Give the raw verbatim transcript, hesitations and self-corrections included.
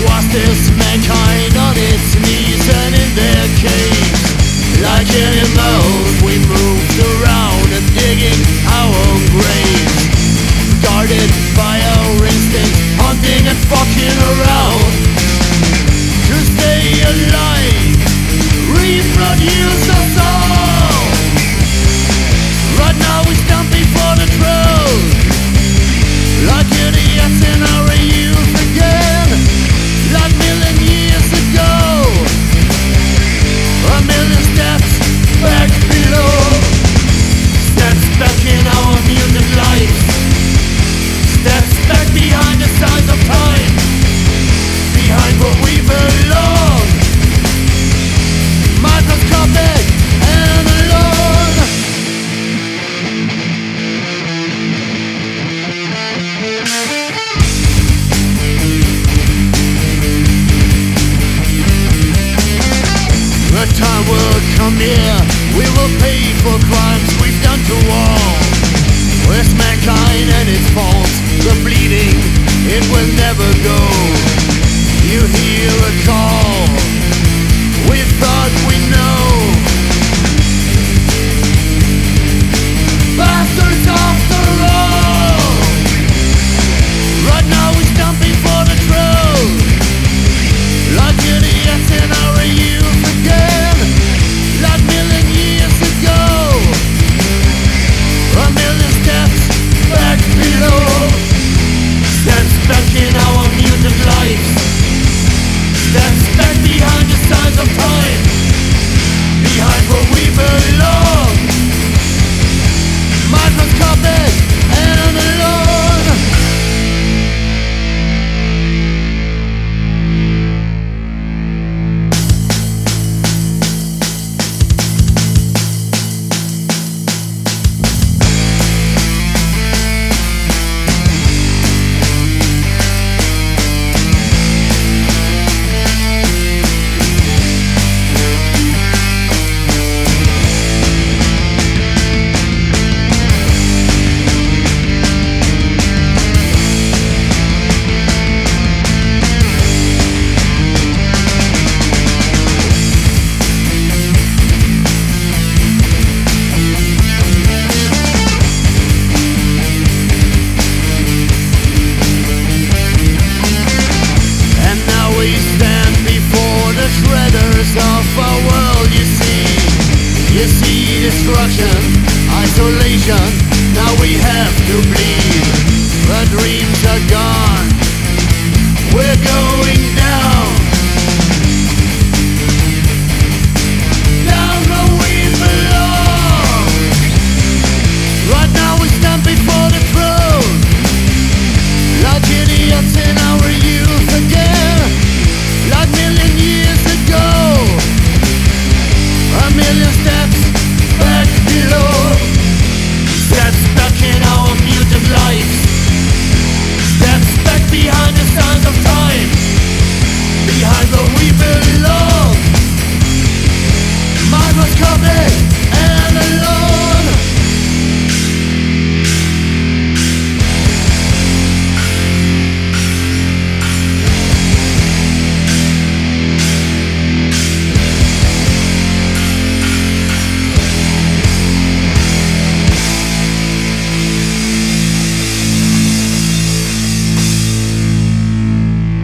Was this mankind on its knees and in their caves? Like animals we moved around and digging our own graves, guarded by our instincts, hunting and fucking around to stay alive, reproduce us all. Right now we stand before the truth, like idiots in our youth again, like million years ago, a million steps back below, steps back in our mutant life, steps back behind the signs of time, behind what we belong, microscopic and alone. The time will come near, we will pay for crimes we've done to all. Where's mankind and its faults, the bleeding, it will never go. You hear a call, we thought we know. Bastards after all. Right now we stand before the truth, like idiots in our youth again, like million years ago, a million steps back below, steps back in our mutant lives, steps back behind the signs of time, behind where we belong, microscopic and alone. Of our world, you see, you see destruction, isolation. Now we have to bleed.